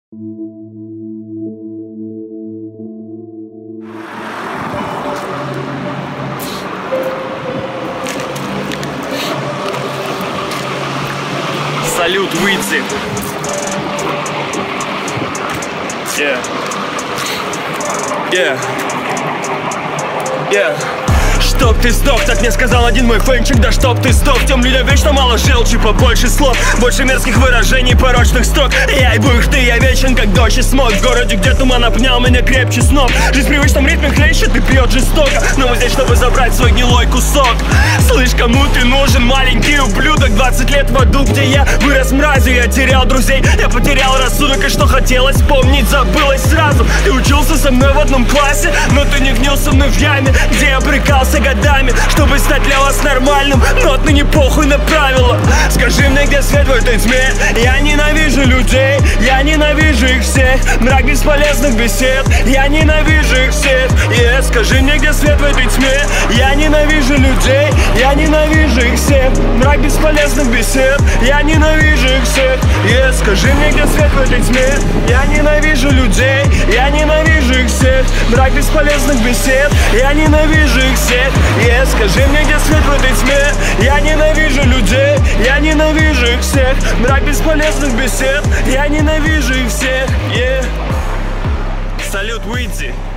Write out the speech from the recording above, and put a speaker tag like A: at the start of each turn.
A: Салют, выйти. Чтоб ты сдох, так мне сказал один мой фэнчик. Да чтоб ты сдох, тем людям вечно мало желчи, побольше слов, больше мерзких выражений, порочных строк. Я ебу их, ты, я вечен, как дождь и смог. В городе, где туман обнял меня крепче снов. Жизнь в привычном ритме хлещет и пьет жестоко, но мы здесь, чтобы забрать свой гнилой кусок. Слышь, кому ты нужен, маленький ублюдок? 20 лет в аду, где я вырос мразью. Я терял друзей, я потерял рассудок, и что хотелось помнить, забылось сразу. Ты учился со мной в одном классе, но ты не гнил со мной в яме, где я брыкался годами, чтобы стать для вас нормальным. Но отныне похуй на правила. Скажи мне, где свет в этой тьме? Я ненавижу людей, я ненавижу их всех. Мрак бесполезных бесед, я ненавижу их всех. Скажи мне, где свет в этой тьме? Я ненавижу людей, я ненавижу их всех. Мрак бесполезных бесед, я ненавижу их всех. Скажи мне, где свет в этой тьме? Я ненавижу людей, я ненавижу их всех. Мрак бесполезных бесед, я ненавижу их всех. Скажи мне, где свет в этой тьме? Я ненавижу людей, я ненавижу их всех. Мрак бесполезных бесед, я ненавижу их всех. Салют, выйти.